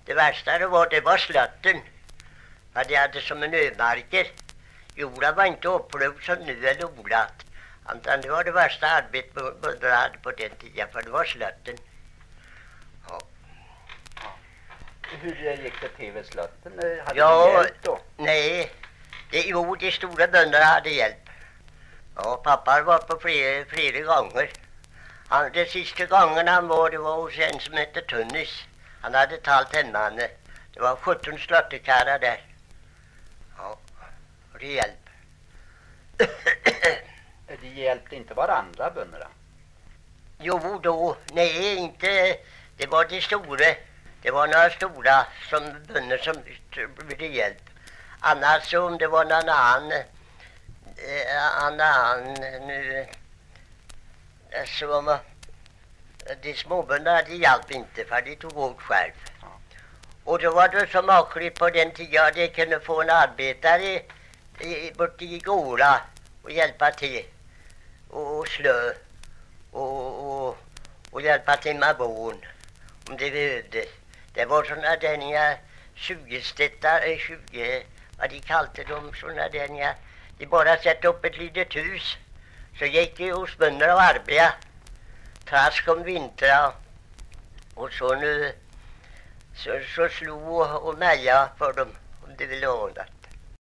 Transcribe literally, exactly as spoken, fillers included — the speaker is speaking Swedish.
det värsta det var, det var slötten. För det hade som en ömarker. Jorda var inte upplöpt som nu eller odlat. Utan det var det värsta arbetet bönderna hade på den tiden, för det var slötten. Ja. Ja. Hur gick det till vid slötten? Hade Ja, du hjälp då? Nej, det, jo, de stora bönderna hade hjälp. Ja, pappa var på flera, flera gånger. Han, det sista gången han var, det var hos en som hette Tunnis. Han hade talt en man. Det var sjutton slottekarrar där. Ja, och det hjälp. De hjälpte inte varandra, bönderna? Jo då, nej inte. Det var de stora. Det var några stora som bönder som ville hjälp. Annars om det var någon annan, eh, annan nu, så de småbönderna hade hjälp inte, för de tog åt själv. Ja. Och då var det så makligt på den tiden att de kunde få en arbetare i, bort i Gåra och hjälpa till och, och slö och, och, och hjälpa till med bon om det behövdes. Det var sådana där tjugo-stettar, tjugo, vad de kallade dem, sådana där, de bara sätta upp ett litet hus. Så gick de hos bönder och arbeta. Trask om vintrar. Och så nu så, så slog och meja för dem om de ville ha det.